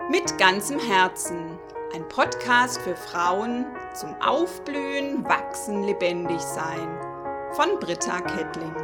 Mit ganzem Herzen. Ein Podcast für Frauen zum Aufblühen, Wachsen, Lebendig sein. Von Britta Kettling.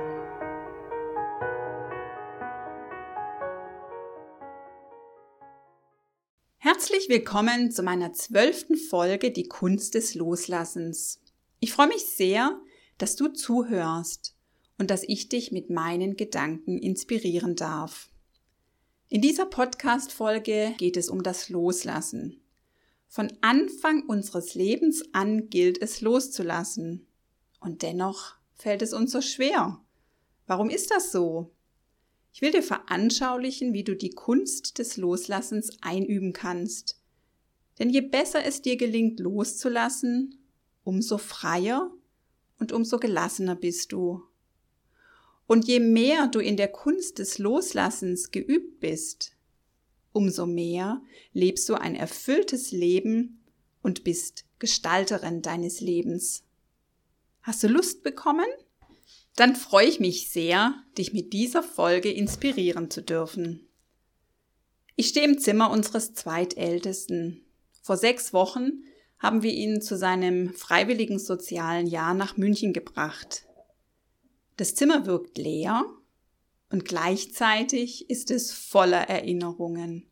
Herzlich willkommen zu meiner 12. Folge Die Kunst des Loslassens. Ich freue mich sehr, dass du zuhörst und dass ich dich mit meinen Gedanken inspirieren darf. In dieser Podcast-Folge geht es um das Loslassen. Von Anfang unseres Lebens an gilt es loszulassen. Und dennoch fällt es uns so schwer. Warum ist das so? Ich will dir veranschaulichen, wie du die Kunst des Loslassens einüben kannst. Denn je besser es dir gelingt, loszulassen, umso freier und umso gelassener bist du. Und je mehr du in der Kunst des Loslassens geübt bist, umso mehr lebst du ein erfülltes Leben und bist Gestalterin deines Lebens. Hast du Lust bekommen? Dann freue ich mich sehr, dich mit dieser Folge inspirieren zu dürfen. Ich stehe im Zimmer unseres Zweitältesten. Vor 6 Wochen haben wir ihn zu seinem freiwilligen sozialen Jahr nach München gebracht. Das Zimmer wirkt leer und gleichzeitig ist es voller Erinnerungen.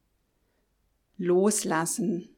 Loslassen.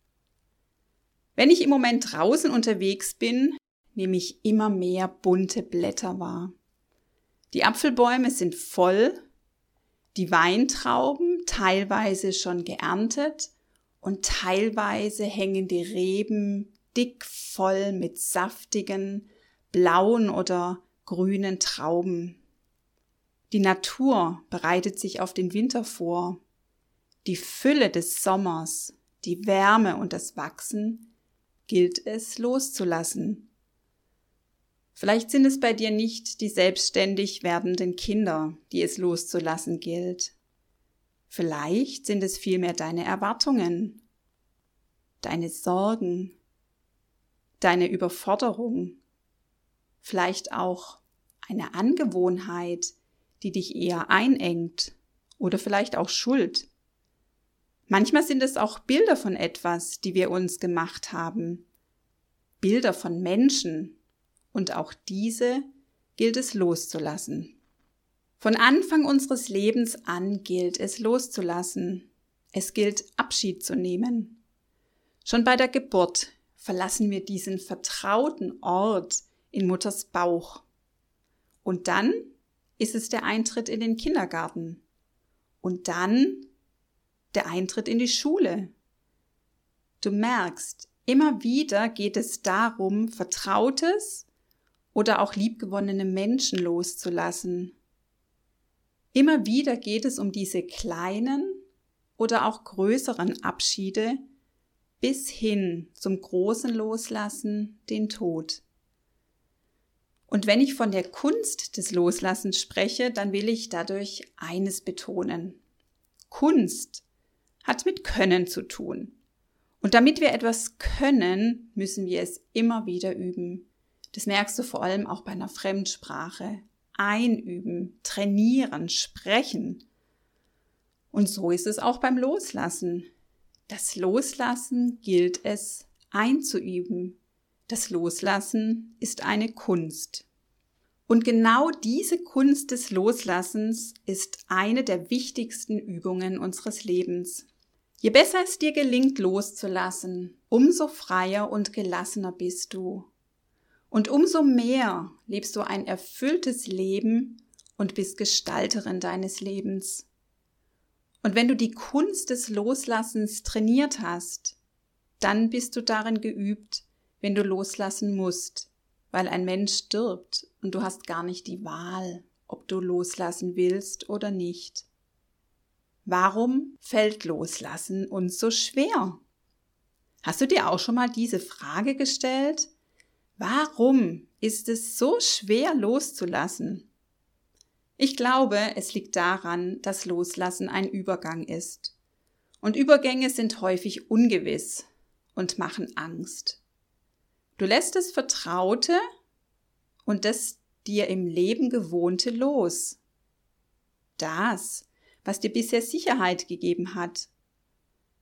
Wenn ich im Moment draußen unterwegs bin, nehme ich immer mehr bunte Blätter wahr. Die Apfelbäume sind voll, die Weintrauben teilweise schon geerntet und teilweise hängen die Reben dick voll mit saftigen, blauen oder grünen Trauben. Die Natur bereitet sich auf den Winter vor. Die Fülle des Sommers, die Wärme und das Wachsen gilt es loszulassen. Vielleicht sind es bei dir nicht die selbstständig werdenden Kinder, die es loszulassen gilt. Vielleicht sind es vielmehr deine Erwartungen, deine Sorgen, deine Überforderung, vielleicht auch eine Angewohnheit, die dich eher einengt oder vielleicht auch Schuld. Manchmal sind es auch Bilder von etwas, die wir uns gemacht haben. Bilder von Menschen und auch diese gilt es loszulassen. Von Anfang unseres Lebens an gilt es loszulassen. Es gilt Abschied zu nehmen. Schon bei der Geburt verlassen wir diesen vertrauten Ort in Mutters Bauch. Und dann ist es der Eintritt in den Kindergarten. Und dann der Eintritt in die Schule. Du merkst, immer wieder geht es darum, vertrautes oder auch liebgewonnene Menschen loszulassen. Immer wieder geht es um diese kleinen oder auch größeren Abschiede bis hin zum großen Loslassen, den Tod. Und wenn ich von der Kunst des Loslassens spreche, dann will ich dadurch eines betonen. Kunst hat mit Können zu tun. Und damit wir etwas können, müssen wir es immer wieder üben. Das merkst du vor allem auch bei einer Fremdsprache. Einüben, trainieren, sprechen. Und so ist es auch beim Loslassen. Das Loslassen gilt es einzuüben. Das Loslassen ist eine Kunst. Und genau diese Kunst des Loslassens ist eine der wichtigsten Übungen unseres Lebens. Je besser es dir gelingt, loszulassen, umso freier und gelassener bist du. Und umso mehr lebst du ein erfülltes Leben und bist Gestalterin deines Lebens. Und wenn du die Kunst des Loslassens trainiert hast, dann bist du darin geübt, wenn du loslassen musst, weil ein Mensch stirbt und du hast gar nicht die Wahl, ob du loslassen willst oder nicht. Warum fällt Loslassen uns so schwer? Hast du dir auch schon mal diese Frage gestellt? Warum ist es so schwer loszulassen? Ich glaube, es liegt daran, dass Loslassen ein Übergang ist. Und Übergänge sind häufig ungewiss und machen Angst. Du lässt das Vertraute und das dir im Leben Gewohnte los. Das, was dir bisher Sicherheit gegeben hat.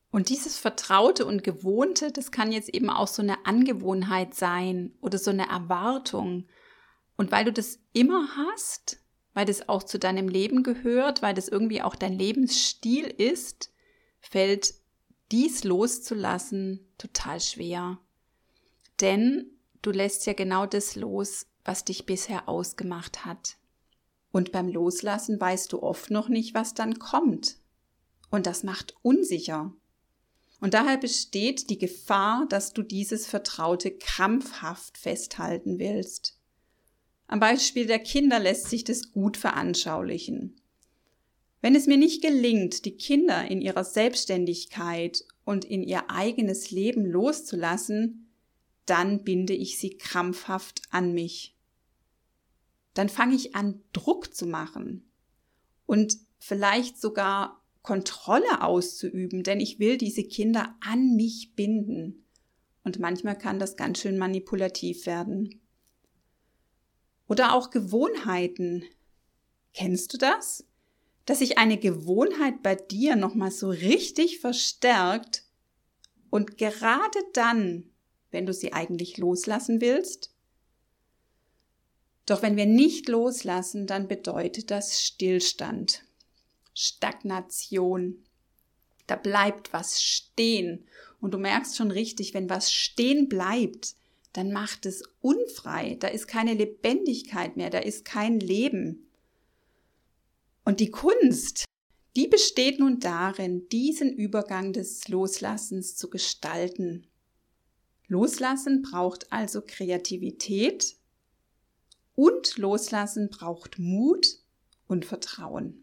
Und dieses Vertraute und Gewohnte, das kann jetzt eben auch so eine Angewohnheit sein oder so eine Erwartung. Und weil du das immer hast, weil das auch zu deinem Leben gehört, weil das irgendwie auch dein Lebensstil ist, fällt dies loszulassen total schwer. Denn du lässt ja genau das los, was dich bisher ausgemacht hat. Und beim Loslassen weißt du oft noch nicht, was dann kommt. Und das macht unsicher. Und daher besteht die Gefahr, dass du dieses Vertraute krampfhaft festhalten willst. Am Beispiel der Kinder lässt sich das gut veranschaulichen. Wenn es mir nicht gelingt, die Kinder in ihrer Selbstständigkeit und in ihr eigenes Leben loszulassen, dann binde ich sie krampfhaft an mich. Dann fange ich an, Druck zu machen und vielleicht sogar Kontrolle auszuüben, denn ich will diese Kinder an mich binden. Und manchmal kann das ganz schön manipulativ werden. Oder auch Gewohnheiten. Kennst du das? Dass sich eine Gewohnheit bei dir nochmal so richtig verstärkt und gerade dann, wenn du sie eigentlich loslassen willst? Doch wenn wir nicht loslassen, dann bedeutet das Stillstand, Stagnation. Da bleibt was stehen. Und du merkst schon richtig, wenn was stehen bleibt, dann macht es unfrei. Da ist keine Lebendigkeit mehr, da ist kein Leben. Und die Kunst, die besteht nun darin, diesen Übergang des Loslassens zu gestalten. Loslassen braucht also Kreativität und Loslassen braucht Mut und Vertrauen.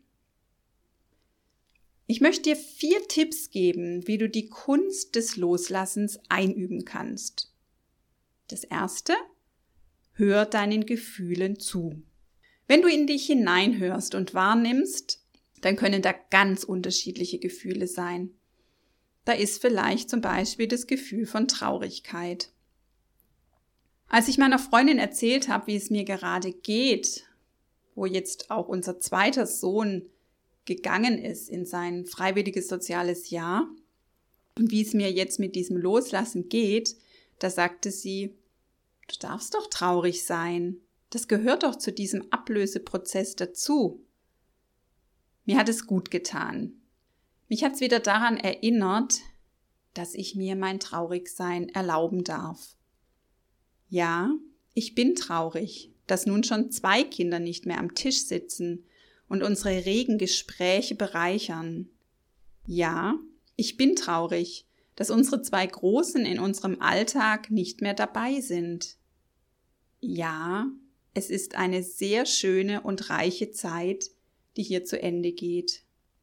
Ich möchte dir 4 Tipps geben, wie du die Kunst des Loslassens einüben kannst. Das erste, hör deinen Gefühlen zu. Wenn du in dich hineinhörst und wahrnimmst, dann können da ganz unterschiedliche Gefühle sein. Da ist vielleicht zum Beispiel das Gefühl von Traurigkeit. Als ich meiner Freundin erzählt habe, wie es mir gerade geht, wo jetzt auch unser zweiter Sohn gegangen ist in sein freiwilliges soziales Jahr und wie es mir jetzt mit diesem Loslassen geht, da sagte sie, du darfst doch traurig sein. Das gehört doch zu diesem Ablöseprozess dazu. Mir hat es gut getan. Mich hat es wieder daran erinnert, dass ich mir mein Traurigsein erlauben darf. Ja, ich bin traurig, dass nun schon 2 Kinder nicht mehr am Tisch sitzen und unsere regen Gespräche bereichern. Ja, ich bin traurig, dass unsere 2 Großen in unserem Alltag nicht mehr dabei sind. Ja, es ist eine sehr schöne und reiche Zeit, die hier zu Ende geht.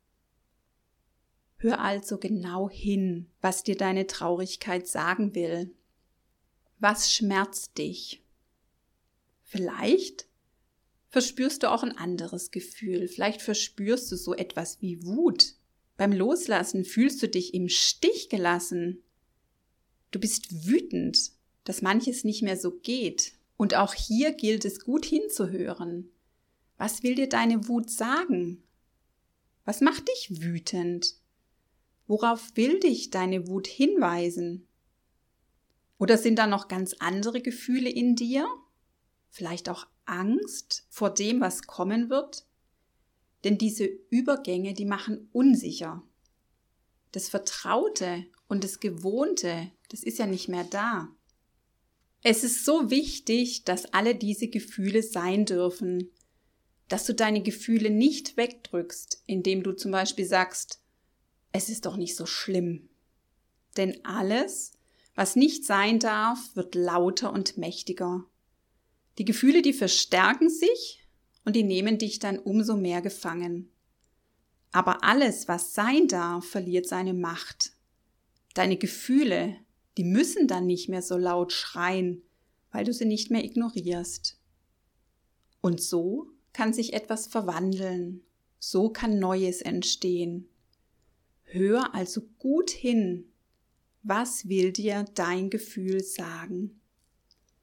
Hör also genau hin, was dir deine Traurigkeit sagen will. Was schmerzt dich? Vielleicht verspürst du auch ein anderes Gefühl. Vielleicht verspürst du so etwas wie Wut. Beim Loslassen fühlst du dich im Stich gelassen. Du bist wütend, dass manches nicht mehr so geht. Und auch hier gilt es, gut hinzuhören. Was will dir deine Wut sagen? Was macht dich wütend? Worauf will dich deine Wut hinweisen? Oder sind da noch ganz andere Gefühle in dir? Vielleicht auch Angst vor dem, was kommen wird? Denn diese Übergänge, die machen unsicher. Das Vertraute und das Gewohnte, das ist ja nicht mehr da. Es ist so wichtig, dass alle diese Gefühle sein dürfen, dass du deine Gefühle nicht wegdrückst, indem du zum Beispiel sagst, es ist doch nicht so schlimm. Denn alles, was nicht sein darf, wird lauter und mächtiger. Die Gefühle, die verstärken sich und die nehmen dich dann umso mehr gefangen. Aber alles, was sein darf, verliert seine Macht. Deine Gefühle, die müssen dann nicht mehr so laut schreien, weil du sie nicht mehr ignorierst. Und so kann sich etwas verwandeln, so kann Neues entstehen. Hör also gut hin, was will dir dein Gefühl sagen?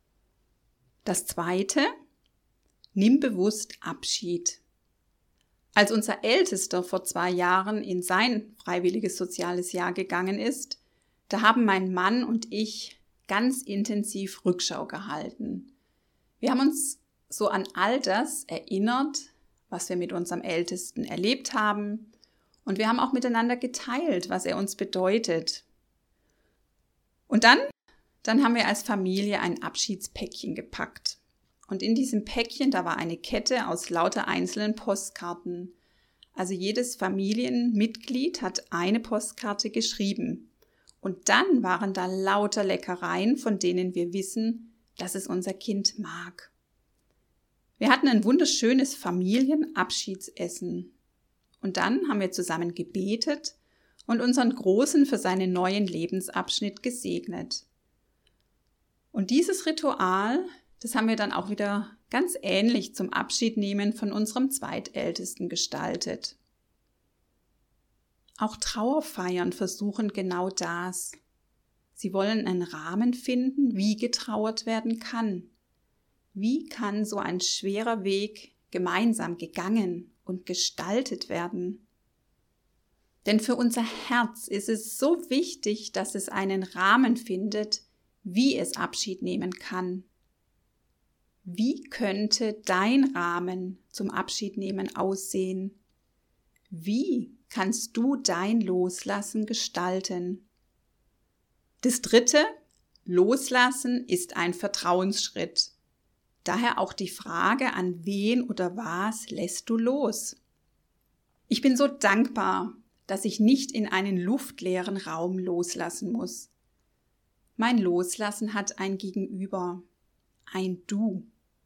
Das Zweite, nimm bewusst Abschied. Als unser Ältester vor 2 Jahren in sein freiwilliges soziales Jahr gegangen ist, da haben mein Mann und ich ganz intensiv Rückschau gehalten. Wir haben uns so an all das erinnert, was wir mit unserem Ältesten erlebt haben, und wir haben auch miteinander geteilt, was er uns bedeutet. Und dann haben wir als Familie ein Abschiedspäckchen gepackt. Und in diesem Päckchen, da war eine Kette aus lauter einzelnen Postkarten. Also jedes Familienmitglied hat eine Postkarte geschrieben. Und dann waren da lauter Leckereien, von denen wir wissen, dass es unser Kind mag. Wir hatten ein wunderschönes Familienabschiedsessen. Und dann haben wir zusammen gebetet und unseren Großen für seinen neuen Lebensabschnitt gesegnet. Und dieses Ritual, das haben wir dann auch wieder ganz ähnlich zum Abschiednehmen von unserem Zweitältesten gestaltet. Auch Trauerfeiern versuchen genau das. Sie wollen einen Rahmen finden, wie getrauert werden kann. Wie kann so ein schwerer Weg gemeinsam gegangen und gestaltet werden? Denn für unser Herz ist es so wichtig, dass es einen Rahmen findet, wie es Abschied nehmen kann. Wie könnte dein Rahmen zum Abschiednehmen aussehen? Wie kannst du dein Loslassen gestalten? Das 3. Loslassen ist ein Vertrauensschritt. Daher auch die Frage, an wen oder was lässt du los? Ich bin so dankbar, dass ich nicht in einen luftleeren Raum loslassen muss. Mein Loslassen hat ein Gegenüber, ein Du.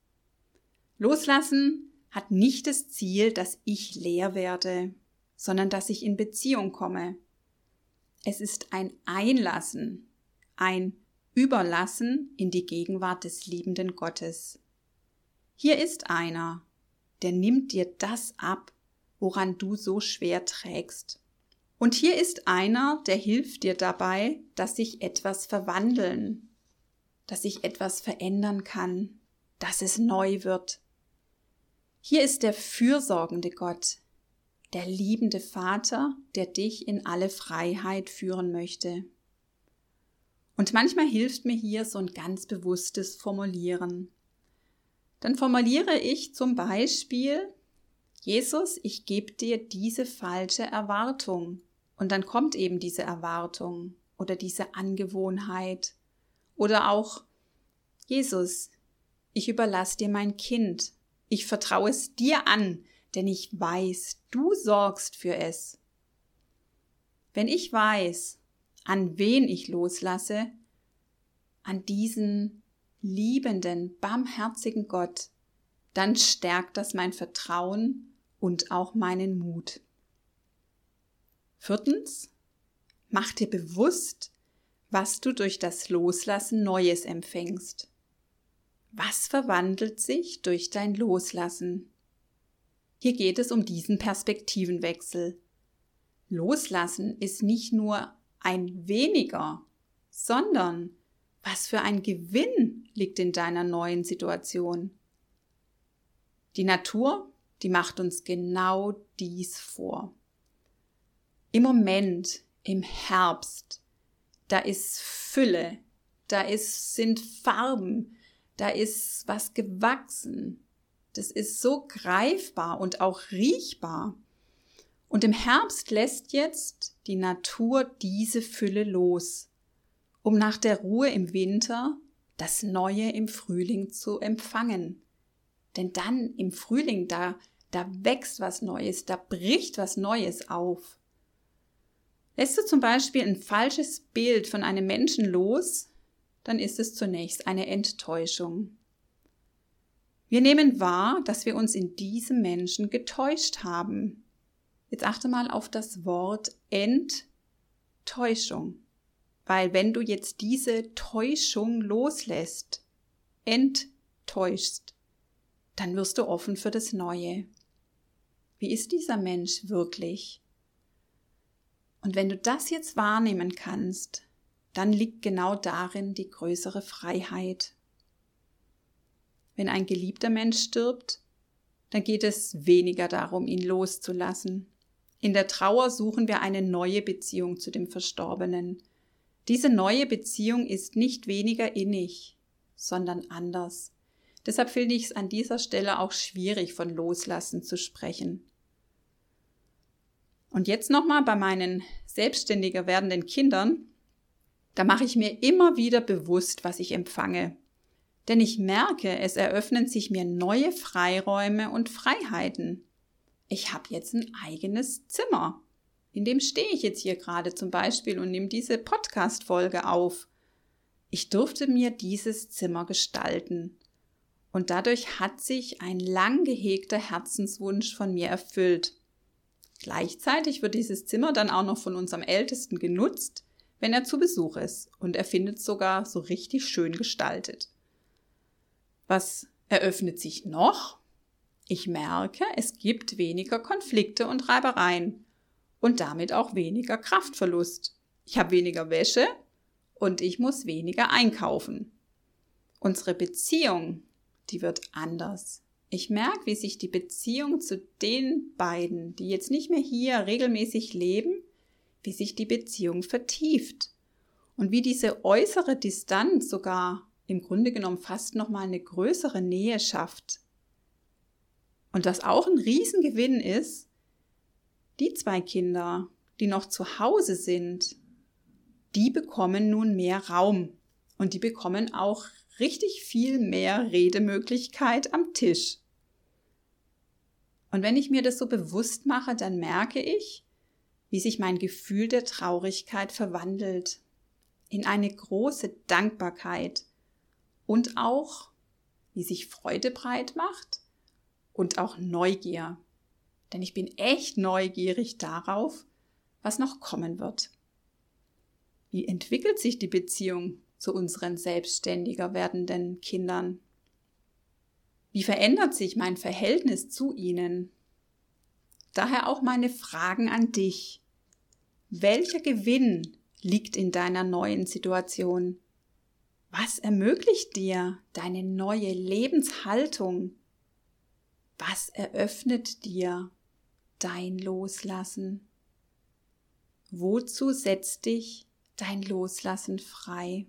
Loslassen hat nicht das Ziel, dass ich leer werde, sondern dass ich in Beziehung komme. Es ist ein Einlassen, ein Überlassen in die Gegenwart des liebenden Gottes. Hier ist einer, der nimmt dir das ab, woran du so schwer trägst. Und hier ist einer, der hilft dir dabei, dass sich etwas verwandeln, dass sich etwas verändern kann, dass es neu wird. Hier ist der fürsorgende Gott, der liebende Vater, der dich in alle Freiheit führen möchte. Und manchmal hilft mir hier so ein ganz bewusstes Formulieren. Dann formuliere ich zum Beispiel: Jesus, ich gebe dir diese falsche Erwartung. Und dann kommt eben diese Erwartung oder diese Angewohnheit. Oder auch: Jesus, ich überlasse dir mein Kind. Ich vertraue es dir an, denn ich weiß, du sorgst für es. Wenn ich weiß, an wen ich loslasse, an diesen liebenden, barmherzigen Gott, dann stärkt das mein Vertrauen und auch meinen Mut. 4. Mach dir bewusst, was du durch das Loslassen Neues empfängst. Was verwandelt sich durch dein Loslassen? Hier geht es um diesen Perspektivenwechsel. Loslassen ist nicht nur ein weniger, sondern was für ein Gewinn liegt in deiner neuen Situation. Die Natur, die macht uns genau dies vor. Im Moment, im Herbst, da ist Fülle, sind Farben, da ist was gewachsen. Das ist so greifbar und auch riechbar. Und im Herbst lässt jetzt die Natur diese Fülle los, um nach der Ruhe im Winter das Neue im Frühling zu empfangen. Denn dann im Frühling, da wächst was Neues, da bricht was Neues auf. Lässt du zum Beispiel ein falsches Bild von einem Menschen los, dann ist es zunächst eine Enttäuschung. Wir nehmen wahr, dass wir uns in diesem Menschen getäuscht haben. Jetzt achte mal auf das Wort Enttäuschung. Weil wenn du jetzt diese Täuschung loslässt, enttäuschst, dann wirst du offen für das Neue. Wie ist dieser Mensch wirklich? Und wenn du das jetzt wahrnehmen kannst, dann liegt genau darin die größere Freiheit. Wenn ein geliebter Mensch stirbt, dann geht es weniger darum, ihn loszulassen. In der Trauer suchen wir eine neue Beziehung zu dem Verstorbenen. Diese neue Beziehung ist nicht weniger innig, sondern anders. Deshalb finde ich es an dieser Stelle auch schwierig, von Loslassen zu sprechen. Und jetzt nochmal bei meinen selbstständiger werdenden Kindern, da mache ich mir immer wieder bewusst, was ich empfange. Denn ich merke, es eröffnen sich mir neue Freiräume und Freiheiten. Ich habe jetzt ein eigenes Zimmer. In dem stehe ich jetzt hier gerade zum Beispiel und nehme diese Podcast-Folge auf. Ich durfte mir dieses Zimmer gestalten. Und dadurch hat sich ein lang gehegter Herzenswunsch von mir erfüllt. Gleichzeitig wird dieses Zimmer dann auch noch von unserem Ältesten genutzt, wenn er zu Besuch ist. Und er findet es sogar so richtig schön gestaltet. Was eröffnet sich noch? Ich merke, es gibt weniger Konflikte und Reibereien und damit auch weniger Kraftverlust. Ich habe weniger Wäsche und ich muss weniger einkaufen. Unsere Beziehung, die wird anders. Ich merke, wie sich die Beziehung zu den beiden, die jetzt nicht mehr hier regelmäßig leben, wie sich die Beziehung vertieft und wie diese äußere Distanz sogar im Grunde genommen fast nochmal eine größere Nähe schafft. Und was auch ein Riesengewinn ist, die 2 Kinder, die noch zu Hause sind, die bekommen nun mehr Raum und die bekommen auch richtig viel mehr Redemöglichkeit am Tisch. Und wenn ich mir das so bewusst mache, dann merke ich, wie sich mein Gefühl der Traurigkeit verwandelt in eine große Dankbarkeit und auch, wie sich Freude breit macht und auch Neugier. Denn ich bin echt neugierig darauf, was noch kommen wird. Wie entwickelt sich die Beziehung zu unseren selbstständiger werdenden Kindern? Wie verändert sich mein Verhältnis zu ihnen? Daher auch meine Fragen an dich. Welcher Gewinn liegt in deiner neuen Situation? Was ermöglicht dir deine neue Lebenshaltung? Was eröffnet dir dein Loslassen? Wozu setzt dich dein Loslassen frei?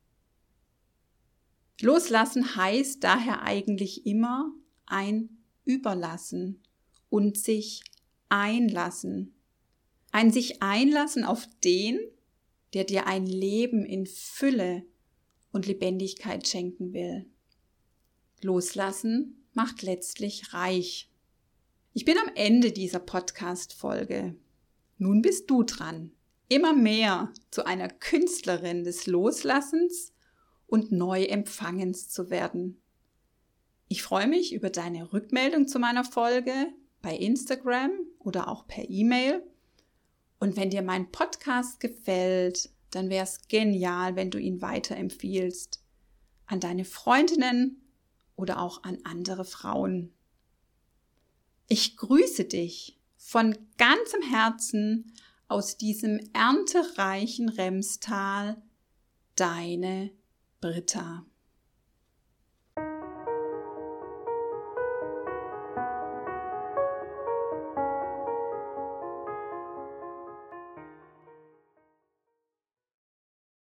Loslassen heißt daher eigentlich immer ein Überlassen und sich einlassen. Ein sich einlassen auf den, der dir ein Leben in Fülle und Lebendigkeit schenken will. Loslassen macht letztlich reich. Ich bin am Ende dieser Podcast-Folge. Nun bist du dran, immer mehr zu einer Künstlerin des Loslassens und Neuempfangens zu werden. Ich freue mich über deine Rückmeldung zu meiner Folge bei Instagram oder auch per E-Mail. Und wenn dir mein Podcast gefällt, dann wäre es genial, wenn du ihn weiterempfiehlst an deine Freundinnen oder auch an andere Frauen. Ich grüße dich von ganzem Herzen aus diesem erntereichen Remstal, deine Britta.